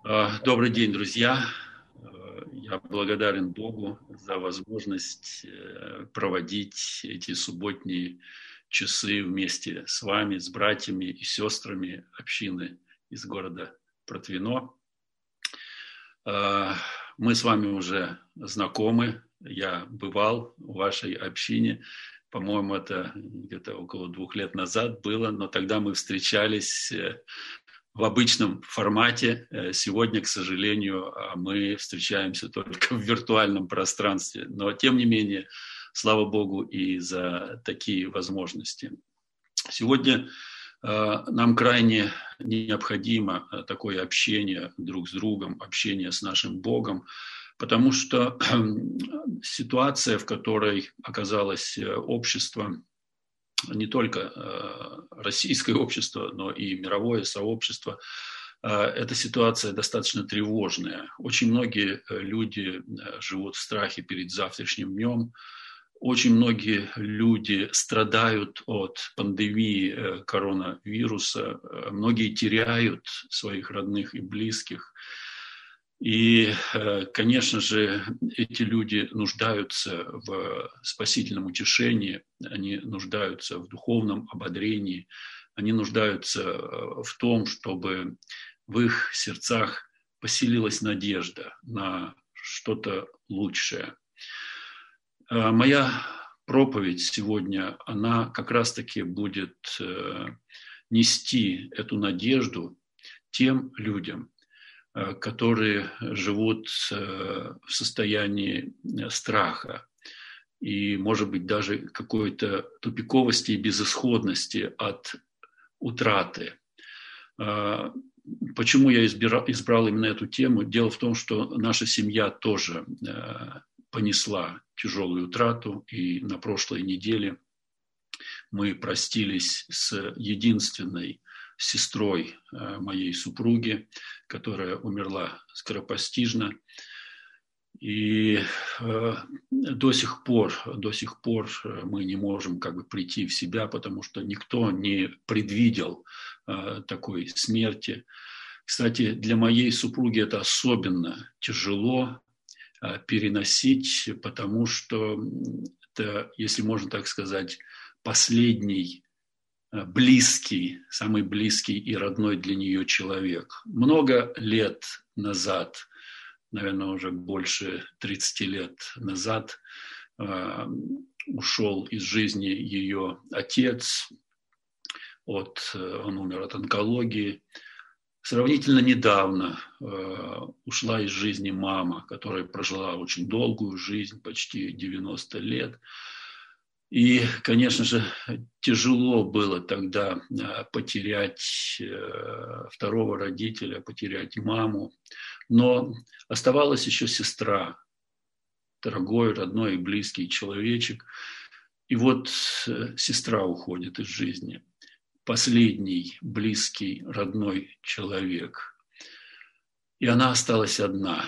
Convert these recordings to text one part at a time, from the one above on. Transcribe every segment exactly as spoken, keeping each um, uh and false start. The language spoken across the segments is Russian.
Добрый день, друзья. Я благодарен Богу за возможность проводить эти субботние часы вместе с вами, с братьями и сестрами общины из города Протвино. Мы с вами уже знакомы. Я бывал в вашей общине. По-моему, это где-то около двух лет назад было, но тогда мы встречались в обычном формате. Сегодня, к сожалению, мы встречаемся только в виртуальном пространстве. Но, тем не менее, слава Богу и за такие возможности. Сегодня нам крайне необходимо такое общение друг с другом, общение с нашим Богом, потому что ситуация, в которой оказалось общество, не только российское общество, но и мировое сообщество, эта ситуация достаточно тревожная. Очень многие люди живут в страхе перед завтрашним днем. Очень многие люди страдают от пандемии коронавируса. Многие теряют своих родных и близких. И, конечно же, эти люди нуждаются в спасительном утешении, они нуждаются в духовном ободрении, они нуждаются в том, чтобы в их сердцах поселилась надежда на что-то лучшее. Моя проповедь сегодня, она как раз-таки будет нести эту надежду тем людям, которые живут в состоянии страха и, может быть, даже какой-то тупиковости и безысходности от утраты. Почему я избирал, избрал именно эту тему? Дело в том, что наша семья тоже понесла тяжелую утрату, и на прошлой неделе мы простились с единственной сестрой моей супруги, которая умерла скоропостижно. И до сих пор, до сих пор мы не можем как бы прийти в себя, потому что никто не предвидел такой смерти. Кстати, для моей супруги это особенно тяжело переносить, потому что это, если можно так сказать, последний близкий, самый близкий и родной для нее человек. Много лет назад, наверное, уже больше тридцати лет назад, ушел из жизни ее отец. От, он умер от онкологии. Сравнительно недавно ушла из жизни мама, которая прожила очень долгую жизнь, почти девяносто лет. И, конечно же, тяжело было тогда потерять второго родителя, потерять маму. Но оставалась еще сестра, дорогой, родной и близкий человечек. И вот сестра уходит из жизни. Последний, близкий, родной человек. И она осталась одна.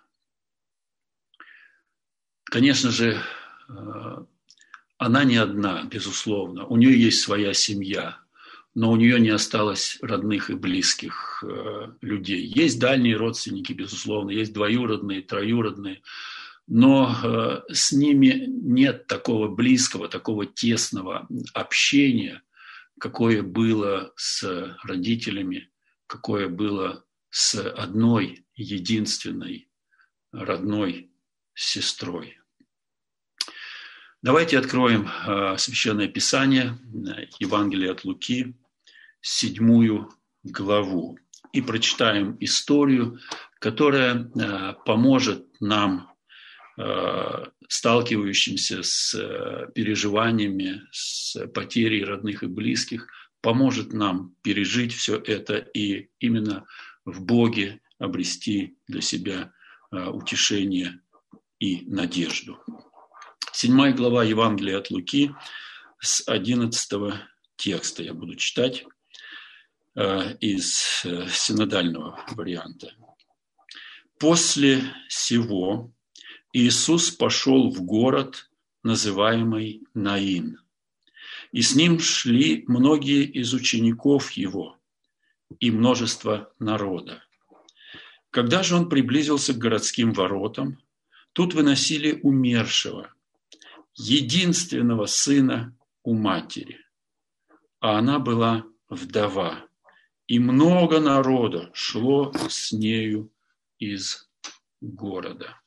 Конечно же, она не одна, безусловно. У нее есть своя семья, но у нее не осталось родных и близких людей. Есть дальние родственники, безусловно, есть двоюродные, троюродные, но с ними нет такого близкого, такого тесного общения, какое было с родителями, какое было с одной единственной родной сестрой. Давайте откроем Священное Писание, Евангелие от Луки, седьмую главу, и прочитаем историю, которая поможет нам, сталкивающимся с переживаниями, с потерей родных и близких, поможет нам пережить все это и именно в Боге обрести для себя утешение и надежду. Седьмая глава Евангелия от Луки с одиннадцатого текста я буду читать из синодального варианта. «После сего Иисус пошел в город, называемый Наин, и с ним шли многие из учеников его и множество народа. Когда же он приблизился к городским воротам, тут выносили умершего, единственного сына у матери, а она была вдова, и много народа шло с нею из города.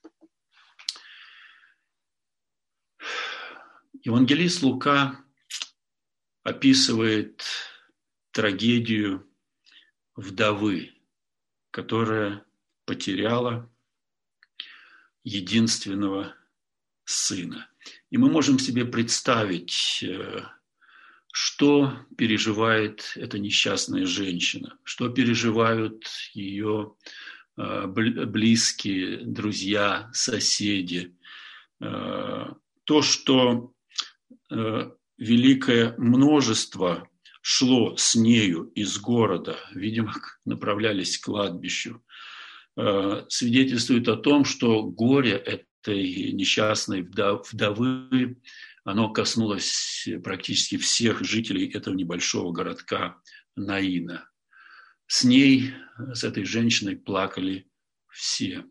Евангелист Лука описывает трагедию вдовы, которая потеряла единственного сына. И мы можем себе представить, что переживает эта несчастная женщина, что переживают ее близкие, друзья, соседи. То, что великое множество шло с нею из города, видимо, направлялись к кладбищу, свидетельствует о том, что горе этой несчастной вдовы, оно коснулось практически всех жителей этого небольшого городка Наина. С ней, с этой женщиной плакали все.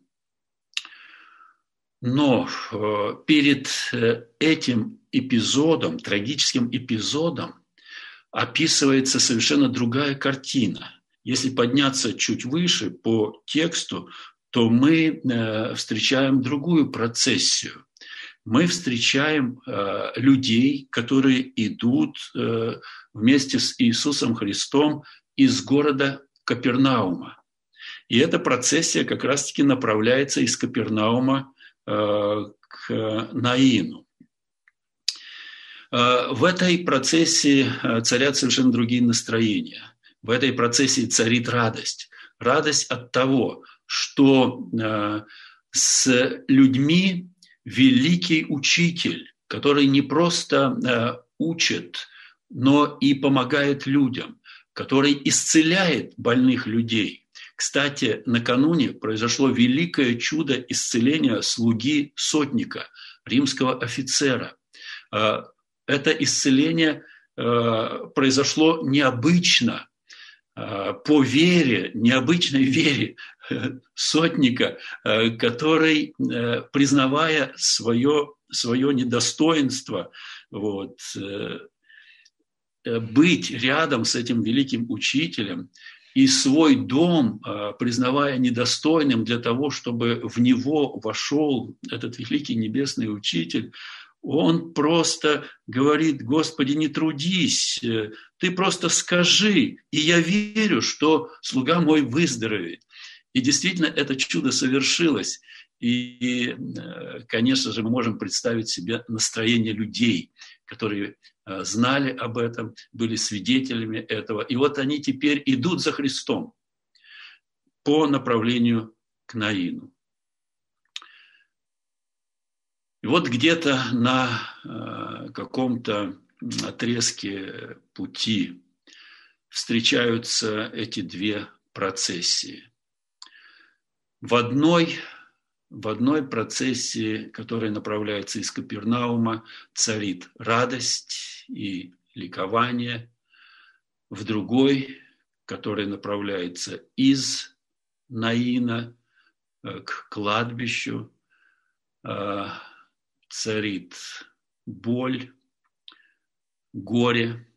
Но перед этим эпизодом, трагическим эпизодом, описывается совершенно другая картина. Если подняться чуть выше по тексту, то мы встречаем другую процессию. Мы встречаем людей, которые идут вместе с Иисусом Христом из города Капернаума. И эта процессия как раз-таки направляется из Капернаума к Наину. В этой процессии царят совершенно другие настроения. В этой процессии царит радость. Радость от того, что с людьми великий учитель, который не просто учит, но и помогает людям, который исцеляет больных людей. Кстати, накануне произошло великое чудо исцеления слуги сотника, римского офицера. Это исцеление произошло необычно, по вере, необычной вере сотника, который, признавая свое, свое недостоинство, вот, быть рядом с этим великим учителем и свой дом, признавая недостойным для того, чтобы в него вошел этот великий небесный учитель, он просто говорит: Господи, не трудись, ты просто скажи, и я верю, что слуга мой выздоровеет. И действительно это чудо совершилось. И, конечно же, мы можем представить себе настроение людей, которые знали об этом, были свидетелями этого. И вот они теперь идут за Христом по направлению к Наину. И вот где-то на каком-то отрезке пути встречаются эти две процессии. В одной, в одной процессии, которая направляется из Капернаума, царит радость и ликование. В другой, которая направляется из Наина к кладбищу, царит боль, горе.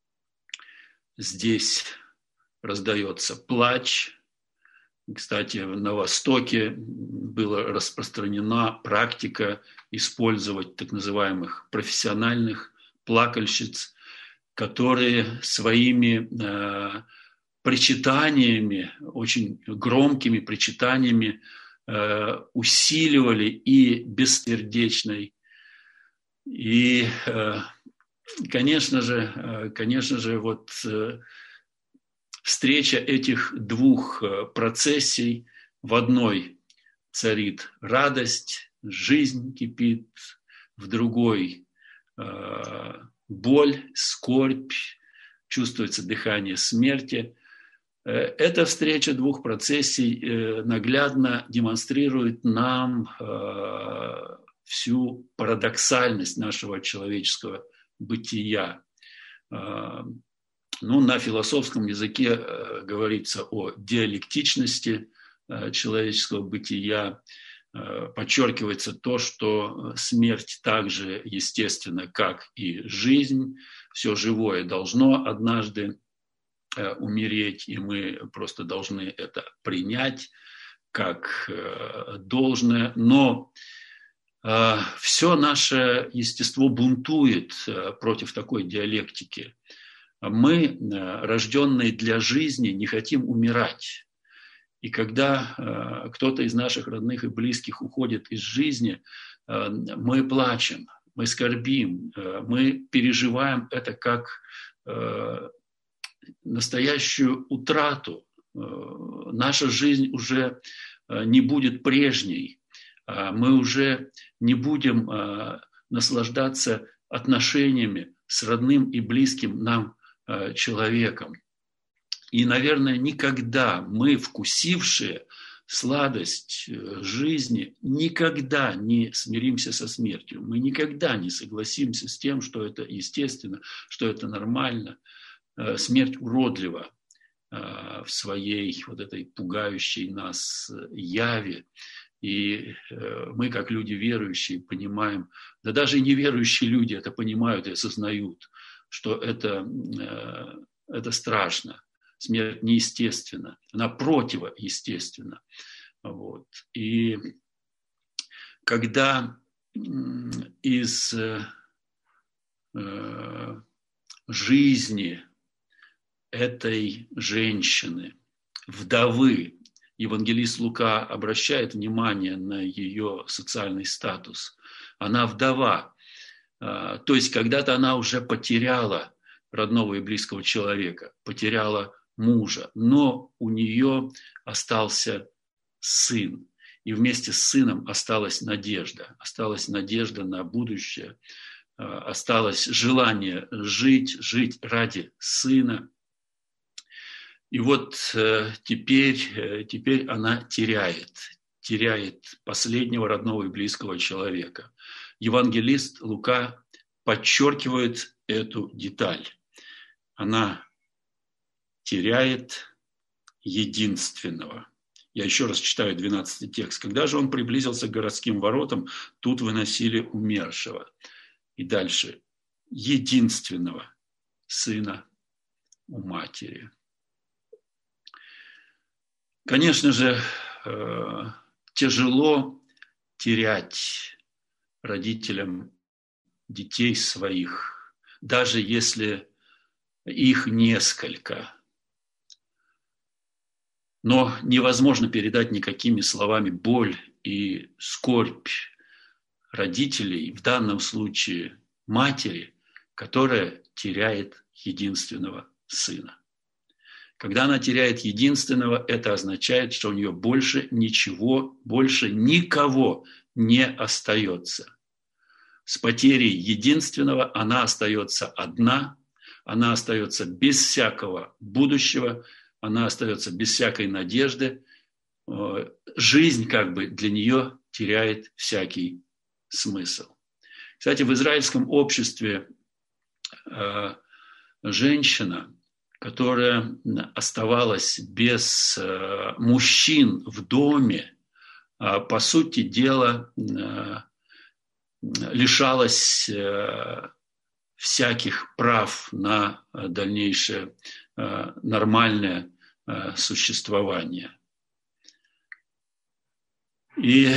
Здесь раздается плач. Кстати, на Востоке была распространена практика использовать так называемых профессиональных плакальщиц, которые своими э, причитаниями, очень громкими причитаниями э, усиливали и бессердечной, и, э, конечно же, э, конечно же, вот э, встреча этих двух процессий: в одной царит радость, жизнь кипит, в другой э, боль, скорбь, чувствуется дыхание смерти. Эта встреча двух процессий э, наглядно демонстрирует нам э, всю парадоксальность нашего человеческого бытия. Э, Ну, на философском языке э, говорится о диалектичности человеческого бытия подчеркивается то, что смерть так же естественна, как и жизнь. Все живое должно однажды умереть, и мы просто должны это принять как должное. Но все наше естество бунтует против такой диалектики. Мы, рожденные для жизни, не хотим умирать. И когда э, кто-то из наших родных и близких уходит из жизни, э, мы плачем, мы скорбим, э, мы переживаем это как э, настоящую утрату. Э, наша жизнь уже э, не будет прежней. Э, мы уже не будем э, наслаждаться отношениями с родным и близким нам э, человеком. И, наверное, никогда мы, вкусившие сладость жизни, никогда не смиримся со смертью. Мы никогда не согласимся с тем, что это естественно, что это нормально. Смерть уродлива в своей вот этой пугающей нас яве. И мы, как люди верующие, понимаем, да даже и неверующие люди это понимают и осознают, что это, это страшно. Смерть неестественна, она противоестественна. Вот. И когда из э, жизни этой женщины, вдовы, евангелист Лука обращает внимание на ее социальный статус, она вдова, э, то есть когда-то она уже потеряла родного и близкого человека, потеряла мужа, но у нее остался сын, и вместе с сыном осталась надежда, осталась надежда на будущее, осталось желание жить, жить ради сына. И вот теперь, теперь она теряет, теряет последнего родного и близкого человека. Евангелист Лука подчеркивает эту деталь. Она теряет единственного. Я еще раз читаю двенадцатый текст. Когда же он приблизился к городским воротам, тут выносили умершего. И дальше. Единственного сына у матери. Конечно же, тяжело терять родителям детей своих, даже если их несколько. Но невозможно передать никакими словами боль и скорбь родителей, в данном случае матери, которая теряет единственного сына. Когда она теряет единственного, это означает, что у нее больше ничего, больше никого не остается. С потерей единственного она остается одна, она остается без всякого будущего, она остается без всякой надежды. Жизнь как бы для нее теряет всякий смысл. Кстати, в израильском обществе женщина, которая оставалась без мужчин в доме, по сути дела, лишалась всяких прав на дальнейшее нормальное существование. И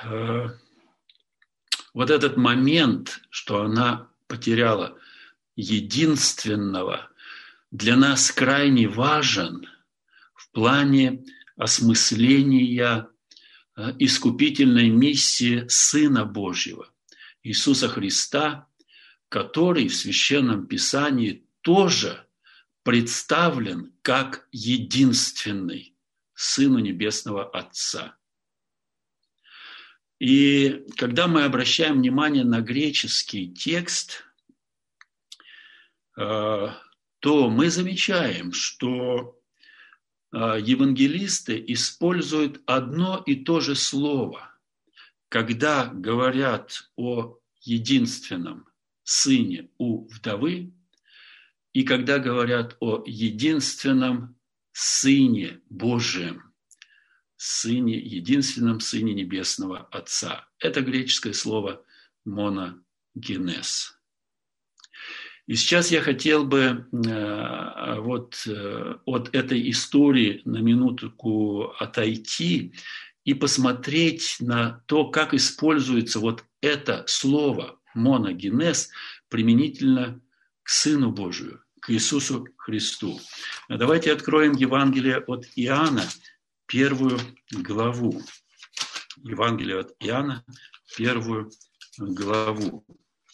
вот этот момент, что она потеряла единственного, для нас крайне важен в плане осмысления искупительной миссии Сына Божьего, Иисуса Христа, который в Священном Писании тоже представлен как единственный Сыну Небесного Отца. И когда мы обращаем внимание на греческий текст, то мы замечаем, что евангелисты используют одно и то же слово, когда говорят о единственном сыне у вдовы и когда говорят о единственном Сыне Божьем, Сыне, единственном Сыне Небесного Отца. Это греческое слово моногенез. И сейчас я хотел бы э, вот э, от этой истории на минутку отойти и посмотреть на то, как используется вот это слово моногенез применительно к Сыну Божию, к Иисусу Христу. Давайте откроем Евангелие от Иоанна, первую главу. Евангелие от Иоанна, первую главу.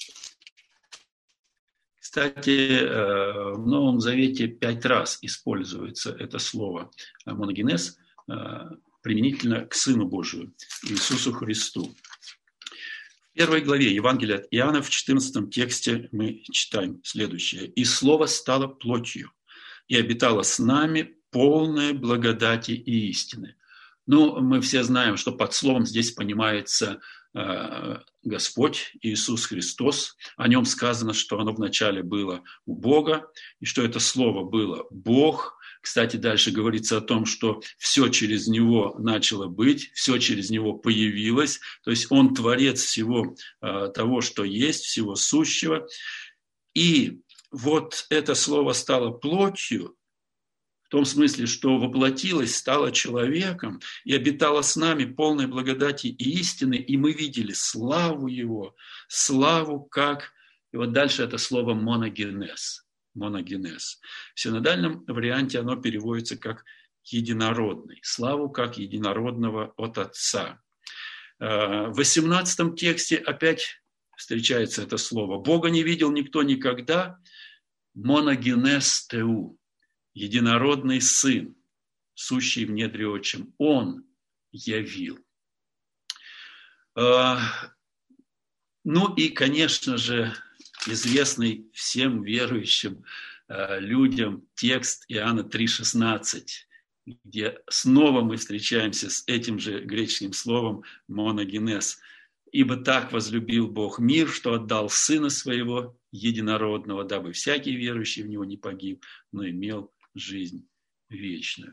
Кстати, в Новом Завете пять раз используется это слово моногенез применительно к Сыну Божию, Иисусу Христу. В первой главе Евангелия от Иоанна в четырнадцатом тексте мы читаем следующее. «И Слово стало плотью, и обитало с нами, полное благодати и истины». Ну, мы все знаем, что под словом здесь понимается э, Господь Иисус Христос. О нем сказано, что оно вначале было у Бога, и что это слово было Бог. Кстати, дальше говорится о том, что все через него начало быть, все через него появилось. То есть он творец всего э, того, что есть, всего сущего. И вот это слово стало плотью, в том смысле, что воплотилось, стало человеком и обитало с нами полной благодати и истины, и мы видели славу его, славу как... И вот дальше это слово моногенез. Моногенез. В синодальном варианте оно переводится как единородный. Славу как единородного от Отца. В восемнадцатом тексте опять встречается это слово. Бога не видел никто никогда. Моногенез теу. Единородный Сын, сущий в недре Отчим, Он явил. Ну и, конечно же, известный всем верующим людям текст Иоанна три шестнадцать, где снова мы встречаемся с этим же греческим словом моногенез. «Ибо так возлюбил Бог мир, что отдал Сына Своего единородного, дабы всякий верующий в Него не погиб, но имел жизнь вечную».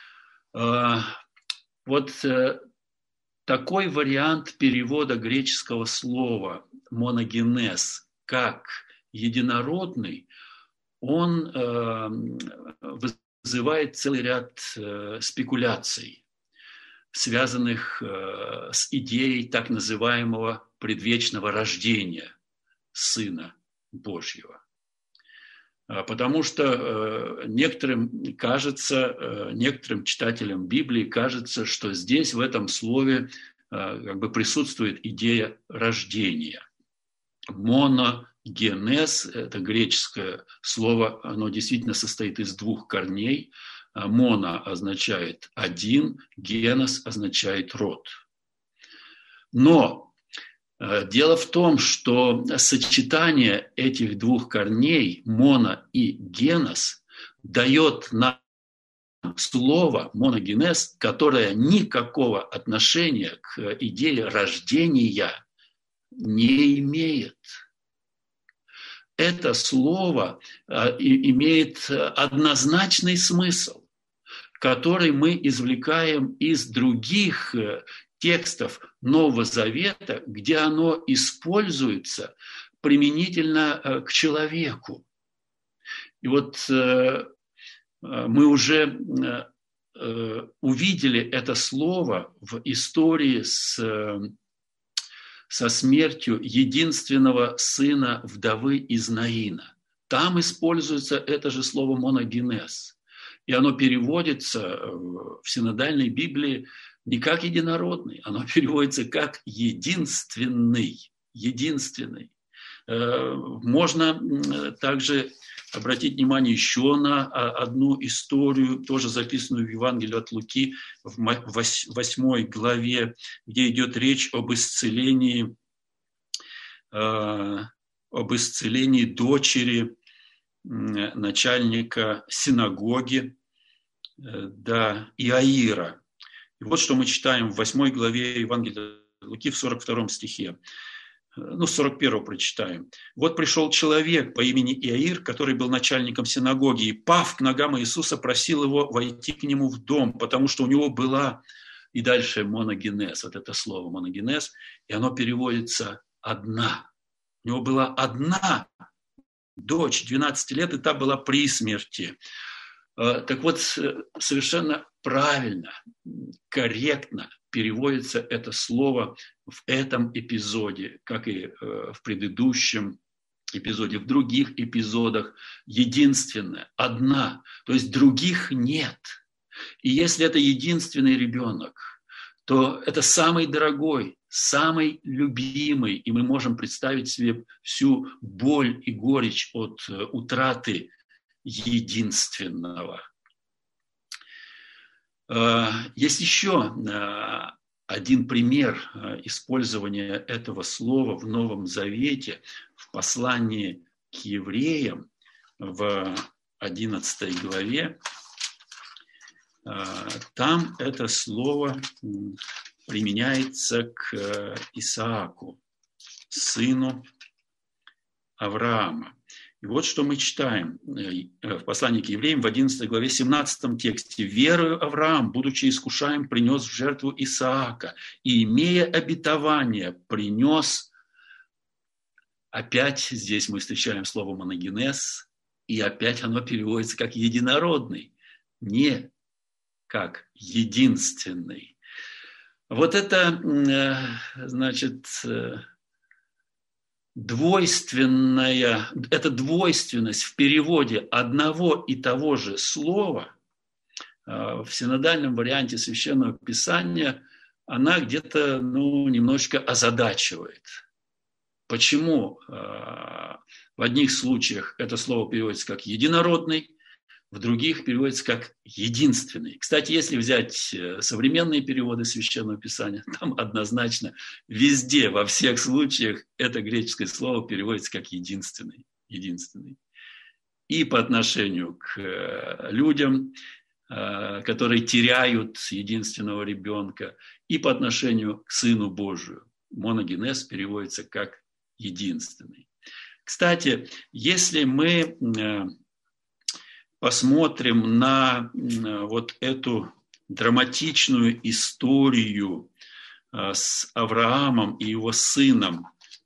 Вот такой вариант перевода греческого слова моногенез как единородный, он вызывает целый ряд спекуляций, связанных с идеей так называемого предвечного рождения Сына Божьего. Потому что некоторым кажется, некоторым читателям Библии кажется, что здесь в этом слове как бы присутствует идея рождения. Моногенез, это греческое слово, оно действительно состоит из двух корней. Моно означает один, генос означает род. Но дело в том, что сочетание этих двух корней, моно и генос, дает нам слово моногенез, которое никакого отношения к идее рождения не имеет. Это слово имеет однозначный смысл, который мы извлекаем из других текстов Нового Завета, где оно используется применительно к человеку. И вот мы уже увидели это слово в истории с, со смертью единственного сына вдовы из Наина. Там используется это же слово моногенез. И оно переводится в синодальной Библии не как единородный, оно переводится как единственный, единственный. Можно также обратить внимание еще на одну историю, тоже записанную в Евангелии от Луки, в восьмой главе, где идет речь об исцелении, об исцелении дочери начальника синагоги, да, Иаира. И вот что мы читаем в восьмой главе Евангелия от Луки в сорок втором стихе. Ну, сорок первого прочитаем. «Вот пришел человек по имени Иаир, который был начальником синагоги, и, пав к ногам Иисуса, просил его войти к нему в дом, потому что у него была И дальше моногенез, вот это слово моногенез, и оно переводится «одна». У него была одна дочь, двенадцать лет, и та была при смерти. Так вот, совершенно правильно, корректно переводится это слово в этом эпизоде, как и в предыдущем эпизоде, в других эпизодах. Единственная, одна, то есть других нет. И если это единственный ребенок, то это самый дорогой, самый любимый, и мы можем представить себе всю боль и горечь от утраты единственного. Есть еще один пример использования этого слова в Новом Завете, в послании к евреям в одиннадцатой главе. Там это слово применяется к Исааку, сыну Авраама. И вот что мы читаем в послании к евреям в одиннадцатой главе, семнадцатом тексте. «Верою Авраам, будучи искушаем, принес в жертву Исаака, и, имея обетование, принес...» Опять здесь мы встречаем слово «моногенез», и опять оно переводится как «единородный», не как «единственный». Вот это, значит... Двойственная, эта двойственность в переводе одного и того же слова в синодальном варианте Священного Писания, она где-то ну, немножечко озадачивает. Почему в одних случаях это слово переводится как «единородный», в других переводится как «единственный». Кстати, если взять современные переводы Священного Писания, там однозначно везде, во всех случаях, это греческое слово переводится как «единственный». единственный. И по отношению к людям, которые теряют единственного ребенка, и по отношению к Сыну Божию. Моногенез переводится как «единственный». Кстати, если мы... посмотрим на вот эту драматичную историю с Авраамом и его сыном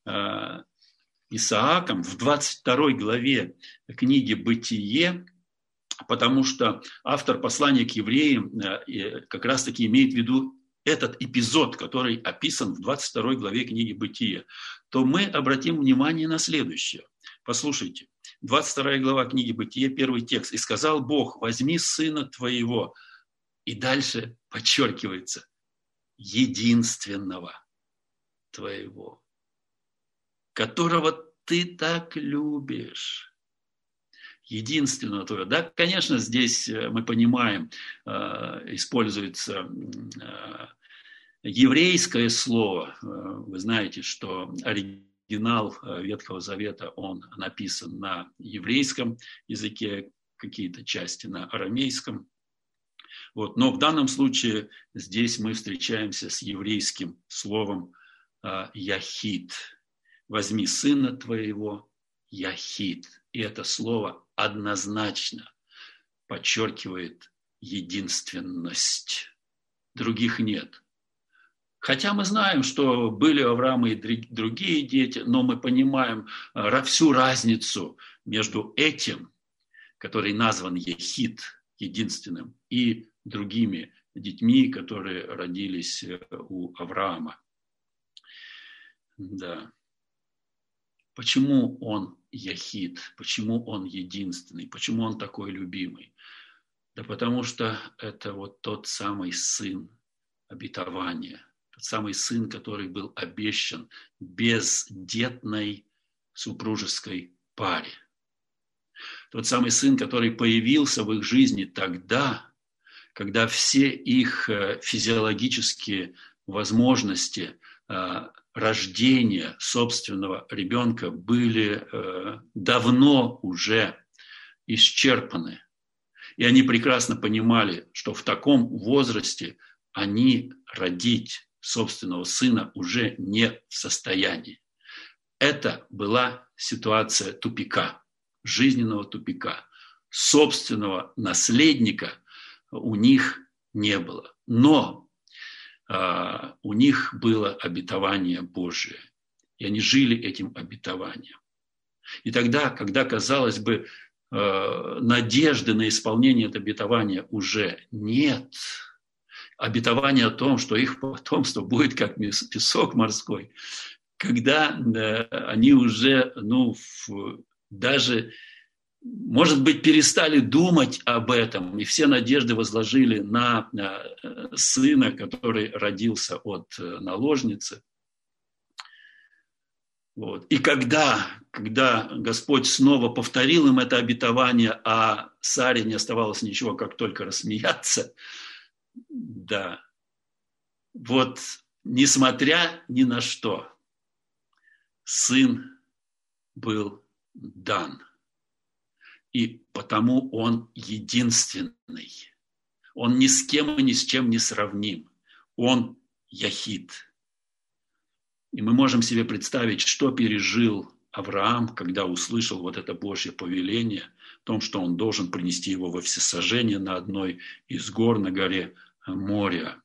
Исааком в двадцать второй главе книги «Бытие», потому что автор послания к евреям как раз-таки имеет в виду этот эпизод, который описан в двадцать второй главе книги «Бытие», то мы обратим внимание на следующее. Послушайте. двадцать вторая глава книги «Бытие», первый текст. «И сказал Бог, возьми сына твоего». И дальше подчеркивается «единственного твоего, которого ты так любишь». Единственного твоего. Да, конечно, здесь мы понимаем, используется еврейское слово. Вы знаете, что оригинал Оригинал Ветхого Завета, он написан на еврейском языке, какие-то части на арамейском. Вот. Но в данном случае здесь мы встречаемся с еврейским словом «яхид». «Возьми сына твоего, яхид». И это слово однозначно подчеркивает единственность. Других нет. Хотя мы знаем, что были у Авраама и другие дети, но мы понимаем всю разницу между этим, который назван Ехид, единственным, и другими детьми, которые родились у Авраама. Да. Почему он Ехид? Почему он единственный? Почему он такой любимый? Да потому что это вот тот самый сын обетования. Тот самый сын, который был обещан бездетной супружеской паре. Тот самый сын, который появился в их жизни тогда, когда все их физиологические возможности рождения собственного ребенка были давно уже исчерпаны. И они прекрасно понимали, что в таком возрасте они родить собственного сына уже не в состоянии. Это была ситуация тупика, жизненного тупика. Собственного наследника у них не было. Но у них было обетование Божие, и они жили этим обетованием. И тогда, когда, казалось бы, надежды на исполнение этого обетования уже нет, обетование о том, что их потомство будет как песок морской, когда они уже, ну, даже, может быть, перестали думать об этом, и все надежды возложили на сына, который родился от наложницы. Вот. И когда, когда Господь снова повторил им это обетование, а Саре не оставалось ничего, как только рассмеяться, да, вот несмотря ни на что, сын был дан. И потому он единственный. Он ни с кем и ни с чем не сравним. Он яхид. И мы можем себе представить, что пережил Авраам, когда услышал вот это Божье повеление о том, что он должен принести его во всесожжение на одной из гор на горе Мория.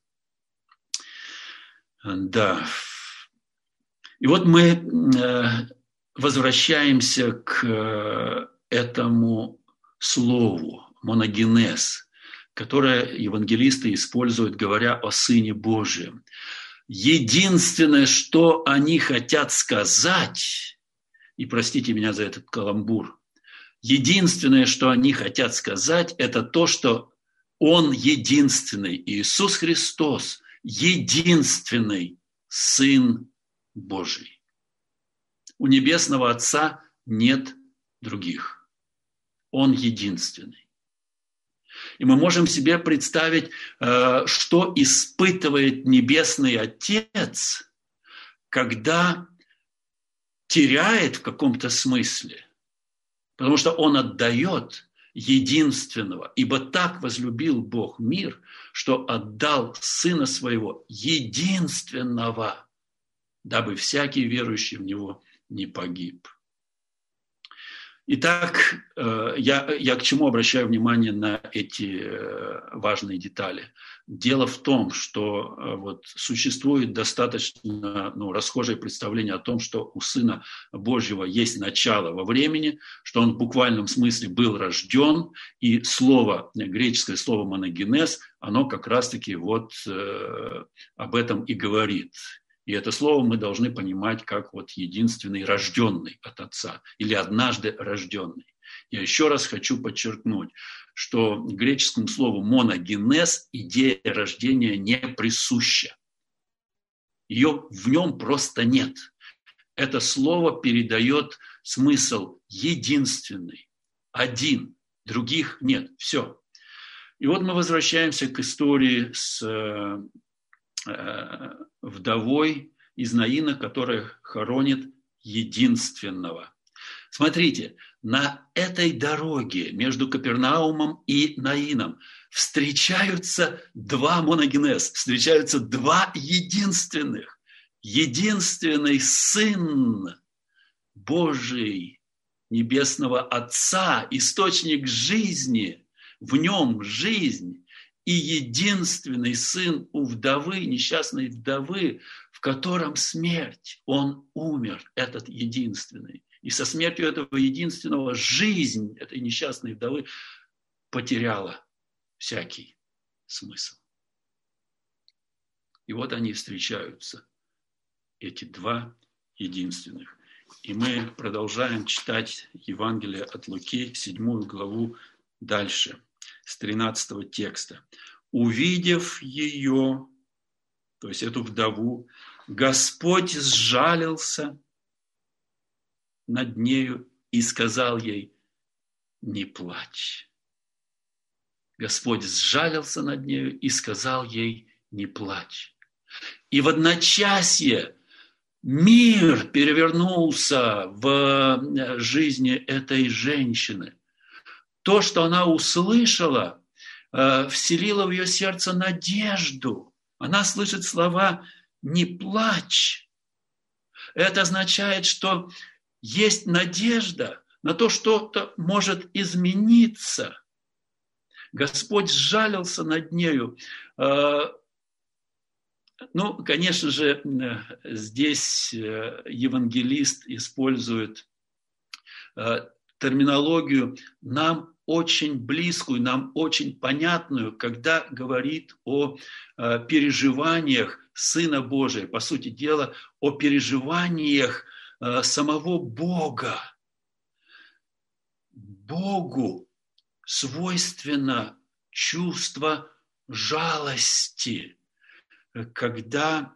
Да. И вот мы возвращаемся к этому слову моногенез, которое евангелисты используют, говоря о Сыне Божьем. Единственное, что они хотят сказать, и простите меня за этот каламбур, единственное, что они хотят сказать, это то, что Он единственный, Иисус Христос, единственный Сын Божий. У Небесного Отца нет других. Он единственный. И мы можем себе представить, что испытывает Небесный Отец, когда теряет в каком-то смысле, потому что Он отдает единственного, ибо так возлюбил Бог мир, что отдал Сына Своего единственного, дабы всякий верующий в Него не погиб. Итак, я, я к чему обращаю внимание на эти важные детали? Дело в том, что вот существует достаточно ну, расхожее представление о том, что у Сына Божьего есть начало во времени, что Он в буквальном смысле был рожден, и слово, греческое слово моногенез, оно как раз-таки вот э, об этом и говорит. И это слово мы должны понимать как вот единственный рожденный от Отца или однажды рожденный. Я еще раз хочу подчеркнуть, что греческому слову моногенез идея рождения не присуща. Ее в нем просто нет. Это слово передает смысл единственный, один, других нет. Все. И вот мы возвращаемся к истории с вдовой из Наина, которая хоронит единственного. Смотрите, на этой дороге между Капернаумом и Наином встречаются два моногенез, встречаются два единственных. Единственный Сын Божий, Небесного Отца, источник жизни, в нем жизнь, и единственный сын у вдовы, несчастной вдовы, в котором смерть. Он умер, этот единственный. И со смертью этого единственного жизнь этой несчастной вдовы потеряла всякий смысл. И вот они встречаются, эти два единственных. И мы продолжаем читать Евангелие от Луки, седьмую главу, дальше. С тринадцатого текста. «Увидев ее, то есть эту вдову, Господь сжалился над нею и сказал ей: не плачь». Господь сжалился над нею и сказал ей: не плачь. И в одночасье мир перевернулся в жизни этой женщины. То, что она услышала, вселило в ее сердце надежду. Она слышит слова «не плачь». Это означает, что есть надежда на то, что что-то может измениться. Господь сжалился над нею. Ну, конечно же, здесь евангелист использует терминологию нам очень близкую, нам очень понятную, когда говорит о переживаниях Сына Божия, по сути дела, о переживаниях самого Бога. Богу свойственно чувство жалости, когда,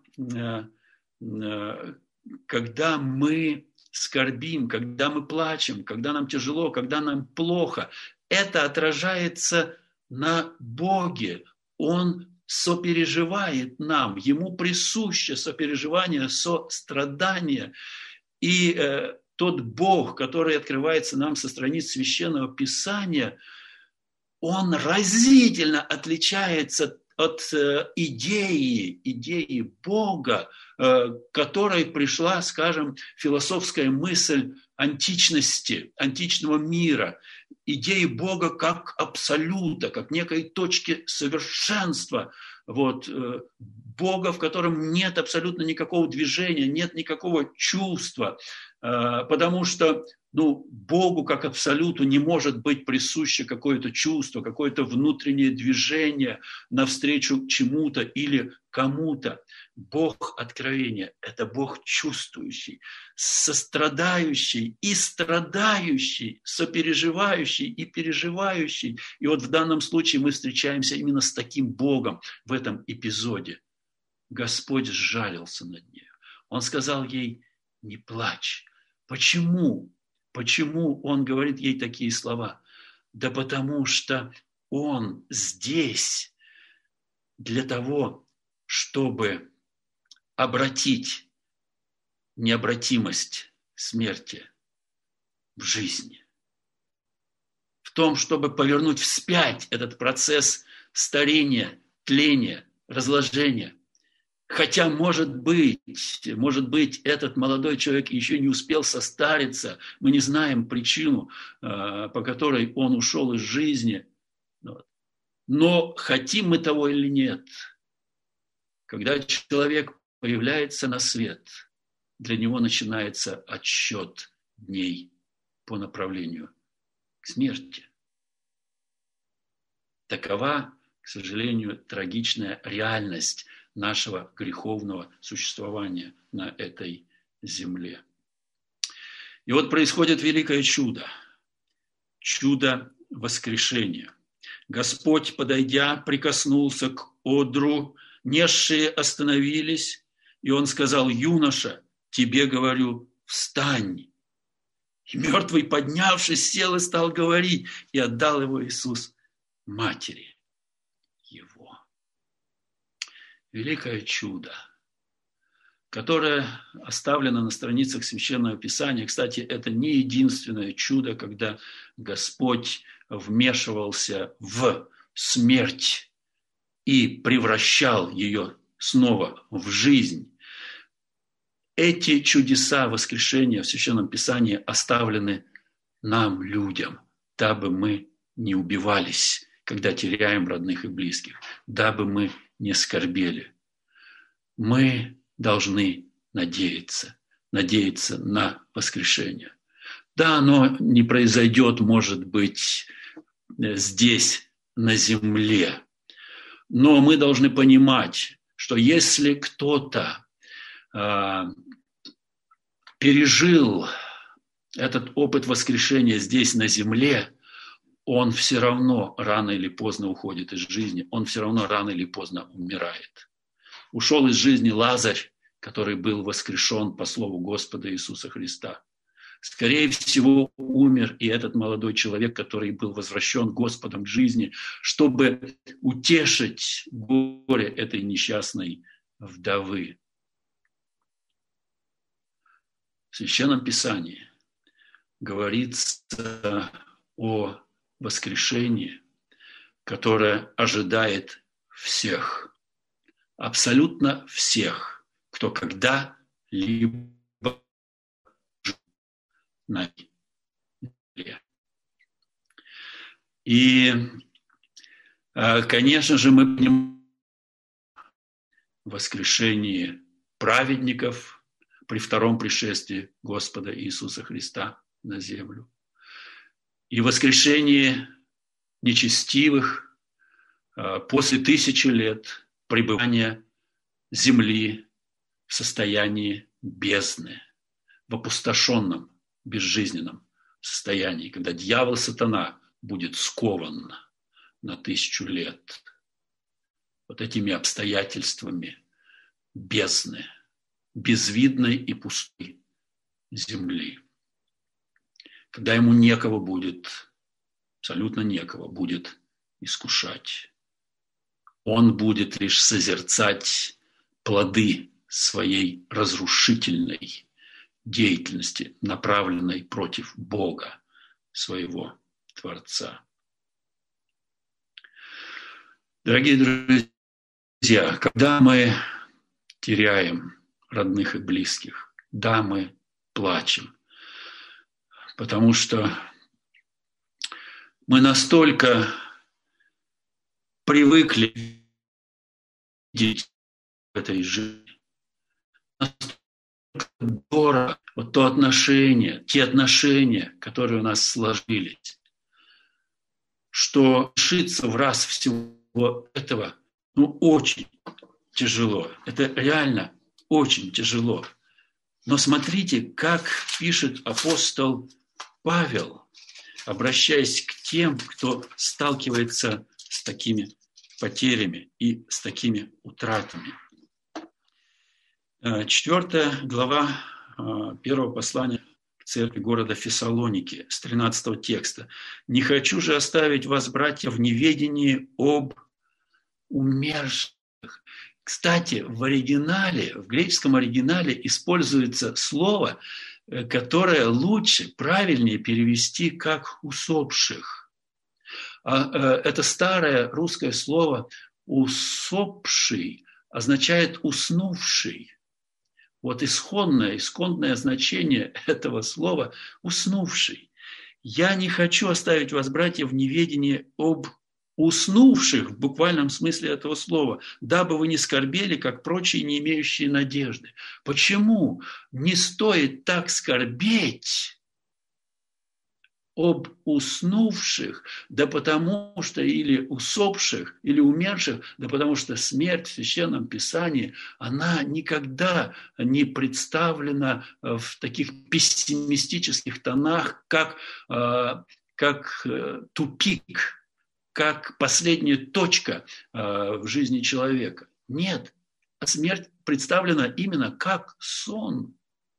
когда мы скорбим, когда мы плачем, когда нам тяжело, когда нам плохо. Это отражается на Боге. Он сопереживает нам, ему присуще сопереживание, сострадание. И э, тот Бог, который открывается нам со страниц Священного Писания, он разительно отличается от э, идеи, идеи Бога, э, которой пришла, скажем, философская мысль античности, античного мира, идеи Бога как абсолюта, как некой точки совершенства, вот, э, Бога, в котором нет абсолютно никакого движения, нет никакого чувства, э, потому что ну, Богу как абсолюту не может быть присуще какое-то чувство, какое-то внутреннее движение навстречу чему-то или кому-то. Бог откровения – это Бог чувствующий, сострадающий и страдающий, сопереживающий и переживающий. И вот в данном случае мы встречаемся именно с таким Богом в этом эпизоде. Господь сжалился над ней. Он сказал ей: не плачь. Почему? Почему он говорит ей такие слова? Да потому что он здесь для того, чтобы обратить необратимость смерти в жизнь. В том, чтобы повернуть вспять этот процесс старения, тления, разложения. Хотя, может быть, может быть, этот молодой человек еще не успел состариться, мы не знаем причину, по которой он ушел из жизни. Но хотим мы того или нет, когда человек появляется на свет, для него начинается отсчет дней по направлению к смерти. Такова, к сожалению, трагичная реальность нашего греховного существования на этой земле. И вот происходит великое чудо. Чудо воскрешения. Господь, подойдя, прикоснулся к одру, несшие остановились, и он сказал: юноша, тебе говорю, встань. И мертвый, поднявшись, сел и стал говорить, и отдал его Иисус матери его. Великое чудо, которое оставлено на страницах Священного Писания. Кстати, это не единственное чудо, когда Господь вмешивался в смерть и превращал ее снова в жизнь. Эти чудеса воскрешения в Священном Писании оставлены нам, людям, дабы мы не убивались, когда теряем родных и близких, дабы мы не скорбели. Мы должны надеяться, надеяться на воскрешение. Да, оно не произойдет, может быть, здесь, на земле, но мы должны понимать, что если кто-то э, пережил этот опыт воскрешения здесь, на земле, он все равно рано или поздно уходит из жизни, он все равно рано или поздно умирает. Ушел из жизни Лазарь, который был воскрешен по слову Господа Иисуса Христа. Скорее всего, умер и этот молодой человек, который был возвращен Господом к жизни, чтобы утешить горе этой несчастной вдовы. В Священном Писании говорится о воскрешении, которое ожидает всех, абсолютно всех, кто когда-либо жил на земле. И, конечно же, мы понимаем, воскрешении праведников при втором пришествии Господа Иисуса Христа на землю и воскрешении нечестивых после тысячи лет пребывания земли в состоянии бездны, в опустошенном, безжизненном состоянии, когда дьявол, сатана будет скован на тысячу лет вот этими обстоятельствами бездны, безвидной и пустой земли, когда ему некого будет, абсолютно некого будет искушать. Он будет лишь созерцать плоды своей разрушительной деятельности, направленной против Бога, своего Творца. Дорогие друзья, когда мы теряем родных и близких, да, мы плачем, потому что мы настолько привыкли видеть в этой жизни, настолько дорого вот то отношение, те отношения, которые у нас сложились, что лишиться в раз всего этого, ну, очень тяжело. Это реально очень тяжело. Но смотрите, как пишет апостол Павел, обращаясь к тем, кто сталкивается с такими потерями и с такими утратами. Четвертая глава первого послания к церкви города Фессалоники с тринадцатого текста. «Не хочу же оставить вас, братья, в неведении об умерших». Кстати, в оригинале, в греческом оригинале используется слово, которое лучше, правильнее перевести как «усопших». Это старое русское слово «усопший» означает «уснувший». Вот исходное, исходное значение этого слова «уснувший». «Я не хочу оставить вас, братья, в неведении об уснувших» в буквальном смысле этого слова, дабы вы не скорбели, как прочие, не имеющие надежды. Почему не стоит так скорбеть об уснувших? Да потому что, или усопших, или умерших, да потому что смерть в Священном Писании, она никогда не представлена в таких пессимистических тонах, как, как тупик, как последняя точка в жизни человека. Нет, смерть представлена именно как сон.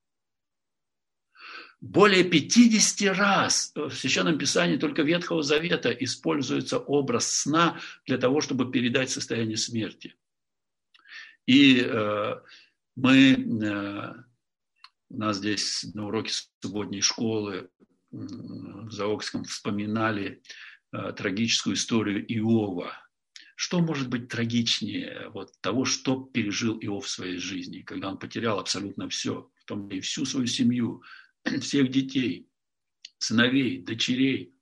Более пятидесяти раз в Священном Писании только Ветхого Завета используется образ сна для того, чтобы передать состояние смерти. И э, мы, э, у нас здесь на уроке субботней школы э, в Заокском вспоминали э, трагическую историю Иова. Что может быть трагичнее вот того, что пережил Иов в своей жизни, когда он потерял абсолютно все, в том и всю свою семью, всех детей, сыновей, дочерей.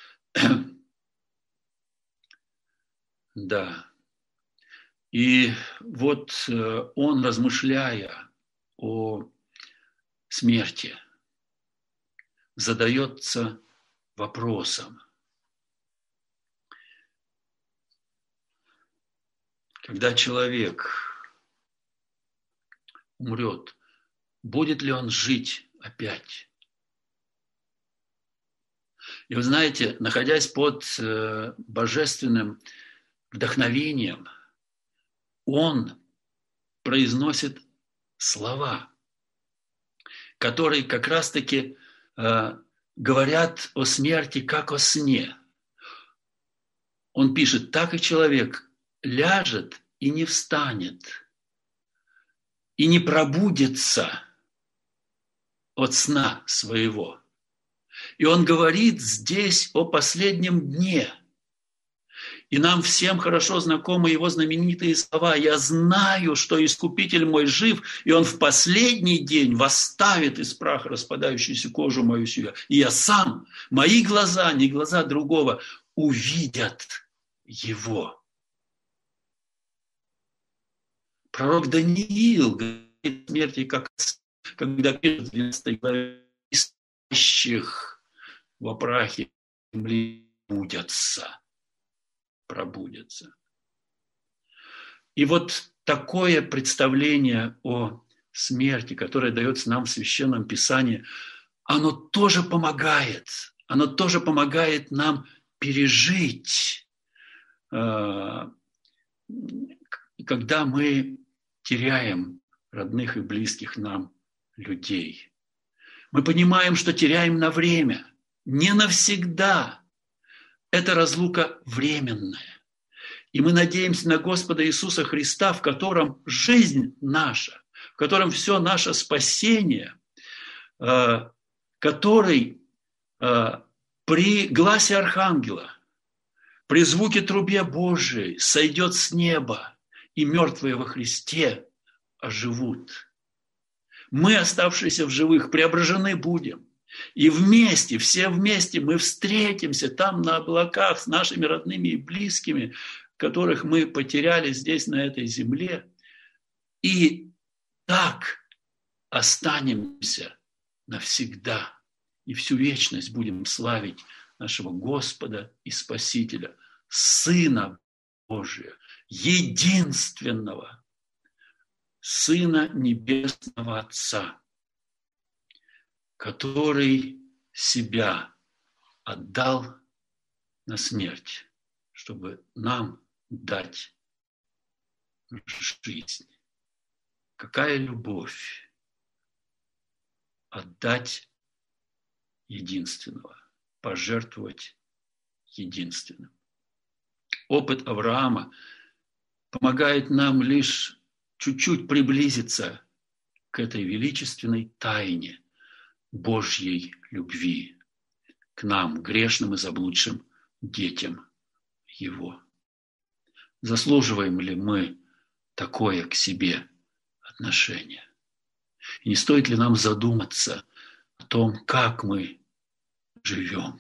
Да. И вот он, размышляя о смерти, задается вопросом: когда человек умрет, будет ли он жить опять? И вы знаете, находясь под э, божественным вдохновением, он произносит слова, которые как раз-таки э, говорят о смерти как о сне. Он пишет: так и человек ляжет и не встанет, и не пробудется от сна своего. И он говорит здесь о последнем дне. И нам всем хорошо знакомы его знаменитые слова: «Я знаю, что Искупитель мой жив, и он в последний день восставит из праха распадающуюся кожу мою сию. И я сам, мои глаза, не глаза другого, увидят его». Пророк Даниил говорит о смерти, как когда пишет в двенадцатой главе, спящих во прахе земли пробудятся, пробудятся. И вот такое представление о смерти, которое дается нам в Священном Писании, оно тоже помогает, оно тоже помогает нам пережить, когда мы теряем родных и близких нам людей. Мы понимаем, что теряем на время, не навсегда. Это разлука временная. И мы надеемся на Господа Иисуса Христа, в котором жизнь наша, в котором все наше спасение, который при гласе архангела, при звуке трубе Божией сойдет с неба, и мертвые во Христе оживут. Мы, оставшиеся в живых, преображены будем. И вместе, все вместе мы встретимся там на облаках с нашими родными и близкими, которых мы потеряли здесь, на этой земле. И так останемся навсегда. И всю вечность будем славить нашего Господа и Спасителя, Сына Божия, единственного, Сына Небесного Отца, который себя отдал на смерть, чтобы нам дать жизнь. Какая любовь отдать единственного, пожертвовать единственным. Опыт Авраама помогает нам лишь чуть-чуть приблизиться к этой величественной тайне Божьей любви к нам, грешным и заблудшим детям Его. Заслуживаем ли мы такое к себе отношение? И не стоит ли нам задуматься о том, как мы живем?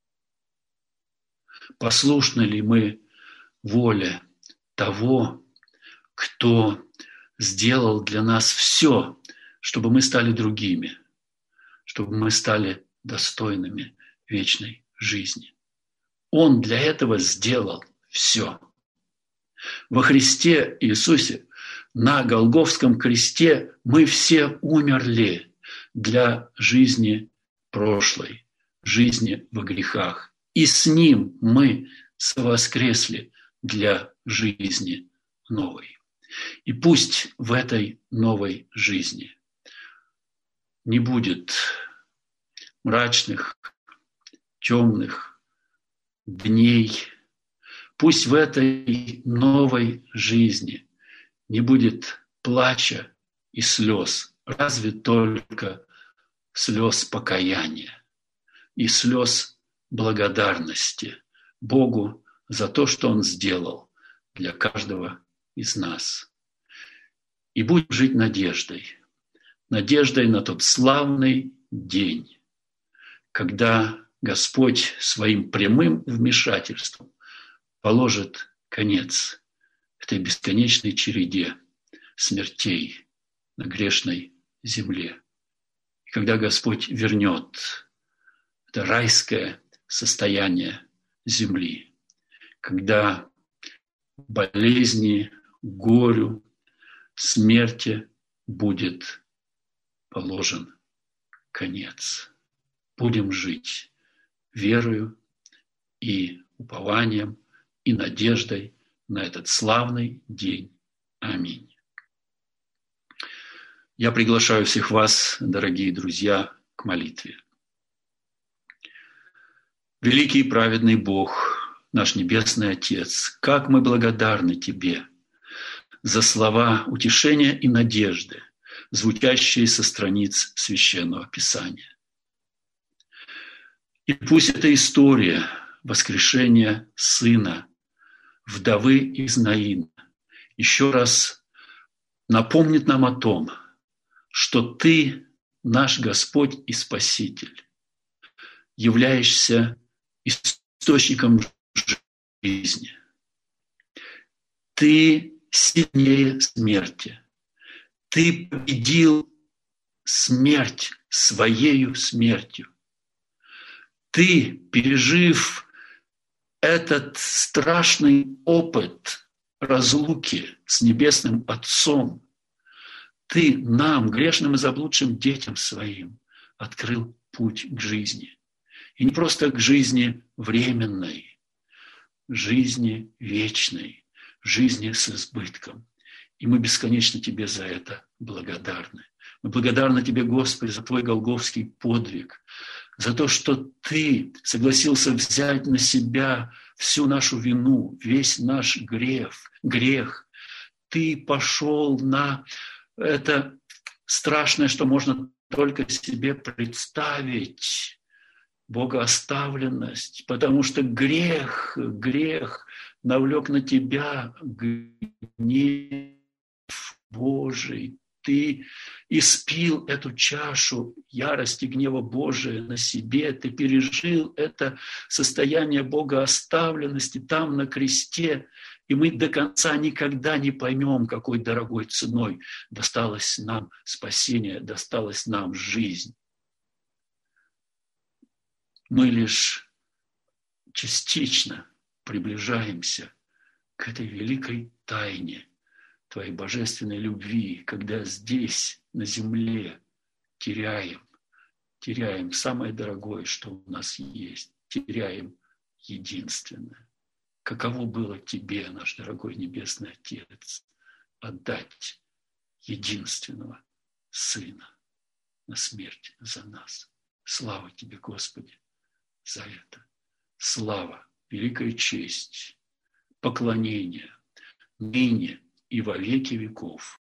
Послушны ли мы воле того, кто сделал для нас все, чтобы мы стали другими, чтобы мы стали достойными вечной жизни? Он для этого сделал все. Во Христе Иисусе на Голгофском кресте мы все умерли для жизни прошлой, жизни во грехах. И с Ним мы совоскресли для жизни новой. И пусть в этой новой жизни не будет мрачных, темных дней. Пусть в этой новой жизни не будет плача и слез, разве только слез покаяния и слез благодарности Богу за то, что Он сделал для каждого из нас. И будем жить надеждой, надеждой на тот славный день, когда Господь своим прямым вмешательством положит конец этой бесконечной череде смертей на грешной земле. И когда Господь вернет это райское состояние земли, когда болезни, горю, смерти будет положен конец. Будем жить верою и упованием и надеждой на этот славный день. Аминь. Я приглашаю всех вас, дорогие друзья, к молитве. Великий и праведный Бог, наш Небесный Отец, как мы благодарны Тебе за слова утешения и надежды, звучащие со страниц Священного Писания. И пусть эта история воскрешения Сына, вдовы из Наина, еще раз напомнит нам о том, что Ты, наш Господь и Спаситель, являешься источником жизни. Ты сильнее смерти. Ты победил смерть своею смертью. Ты, пережив этот страшный опыт разлуки с Небесным Отцом, ты нам, грешным и заблудшим детям своим, открыл путь к жизни. И не просто к жизни временной, жизни вечной, жизни с избытком. И мы бесконечно Тебе за это благодарны. Мы благодарны Тебе, Господи, за Твой голгофский подвиг, за то, что Ты согласился взять на себя всю нашу вину, весь наш грех, грех. Ты пошел на это страшное, что можно только себе представить, богооставленность, потому что грех, грех навлек на тебя гнев Божий. Ты испил эту чашу ярости, гнева Божия на себе. Ты пережил это состояние богооставленности там на кресте. И мы до конца никогда не поймем, какой дорогой ценой досталось нам спасение, досталась нам жизнь. Мы лишь частично приближаемся к этой великой тайне Твоей божественной любви, когда здесь, на земле, теряем, теряем самое дорогое, что у нас есть, теряем единственное. Каково было Тебе, наш дорогой Небесный Отец, отдать единственного Сына на смерть за нас. Слава Тебе, Господи, за это. Слава, великая честь, поклонение ныне и во веки веков.